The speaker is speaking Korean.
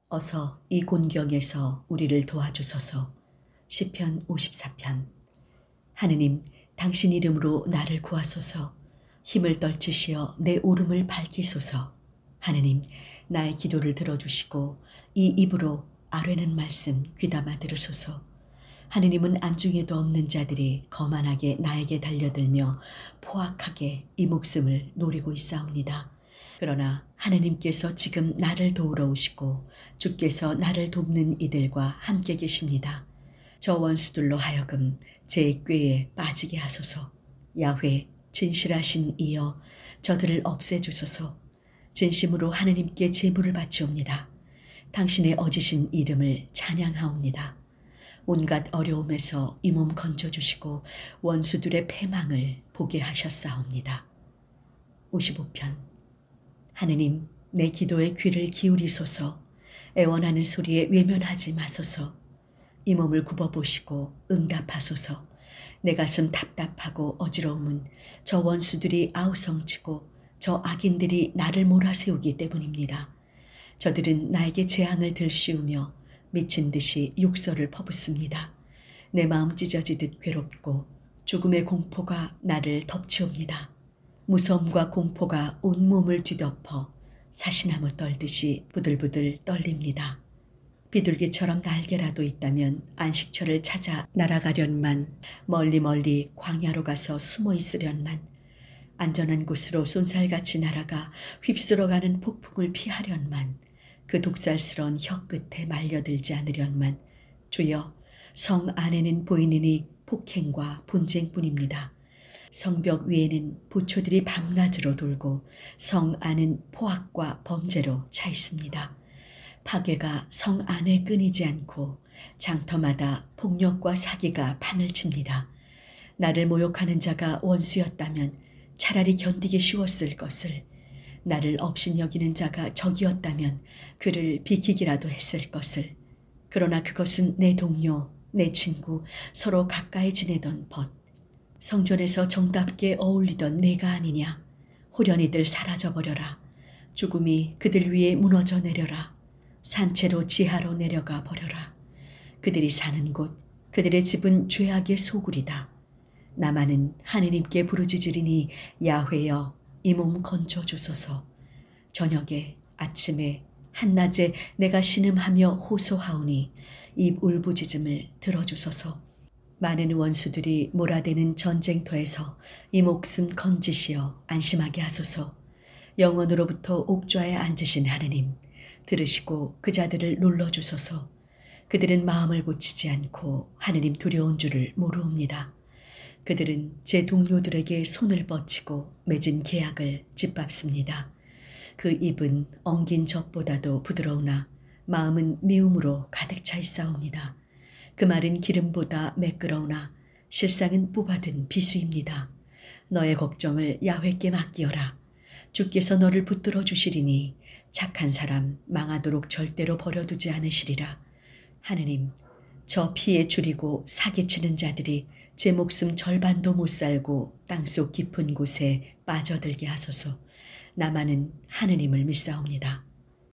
어서 이 곤경에서 우리를 도와주소서. 시편 54편. 하느님, 당신 이름으로 나를 구하소서. 힘을 떨치시어 내 오름을 밝히소서. 하느님, 나의 기도를 들어주시고 이 입으로 아뢰는 말씀 귀담아 들으소서. 하느님은 안중에도 없는 자들이 거만하게 나에게 달려들며 포악하게 이 목숨을 노리고 있사옵니다. 그러나 하느님께서 지금 나를 도우러 오시고 주께서 나를 돕는 이들과 함께 계십니다. 저 원수들로 하여금 제 꾀에 빠지게 하소서. 야훼, 진실하신 이여, 저들을 없애주소서. 진심으로 하느님께 제물을 바치옵니다. 당신의 어지신 이름을 찬양하옵니다. 온갖 어려움에서 이 몸 건져주시고 원수들의 패망을 보게 하셨사옵니다. 55편. 하느님, 내 기도에 귀를 기울이소서. 애원하는 소리에 외면하지 마소서. 이 몸을 굽어보시고 응답하소서. 내 가슴 답답하고 어지러움은 저 원수들이 아우성치고 저 악인들이 나를 몰아세우기 때문입니다. 저들은 나에게 재앙을 들씌우며 미친 듯이 육서를 퍼붓습니다. 내 마음 찢어지듯 괴롭고 죽음의 공포가 나를 덮치옵니다. 무서움과 공포가 온몸을 뒤덮어 사시나무 떨듯이 부들부들 떨립니다. 비둘기처럼 날개라도 있다면 안식처를 찾아 날아가련만, 멀리 광야로 가서 숨어 있으련만, 안전한 곳으로 쏜살같이 날아가 휩쓸어가는 폭풍을 피하련만, 그 독살스러운 혀 끝에 말려들지 않으련만. 주여, 성 안에는 보이느니 폭행과 분쟁뿐입니다. 성벽 위에는 보초들이 밤낮으로 돌고 성 안은 포악과 범죄로 차 있습니다. 파괴가 성 안에 끊이지 않고 장터마다 폭력과 사기가 판을 칩니다. 나를 모욕하는 자가 원수였다면 차라리 견디기 쉬웠을 것을, 나를 업신여기는 자가 적이었다면 그를 비키기라도 했을 것을. 그러나 그것은 내 동료, 내 친구, 서로 가까이 지내던 벗, 성전에서 정답게 어울리던 내가 아니냐. 호련히들 사라져버려라. 죽음이 그들 위에 무너져 내려라. 산채로 지하로 내려가 버려라. 그들이 사는 곳, 그들의 집은 죄악의 소굴이다. 나만은 하느님께 부르짖으리니 야훼여, 이 몸 건져주소서. 저녁에, 아침에, 한낮에 내가 신음하며 호소하오니 입 울부짖음을 들어주소서. 많은 원수들이 몰아대는 전쟁터에서 이 목숨 건지시어 안심하게 하소서. 영원으로부터 옥좌에 앉으신 하느님, 들으시고 그 자들을 눌러주소서. 그들은 마음을 고치지 않고 하느님 두려운 줄을 모르옵니다. 그들은 제 동료들에게 손을 뻗치고 맺은 계약을 짓밟습니다. 그 입은 엉긴 젖보다도 부드러우나 마음은 미움으로 가득 차 있사옵니다. 그 말은 기름보다 매끄러우나 실상은 뽑아든 비수입니다. 너의 걱정을 야훼께 맡기어라. 주께서 너를 붙들어 주시리니 착한 사람 망하도록 절대로 버려두지 않으시리라. 하느님, 저 피에 줄이고 사기치는 자들이 제 목숨 절반도 못 살고 땅속 깊은 곳에 빠져들게 하소서. 나만은 하느님을 믿사옵니다.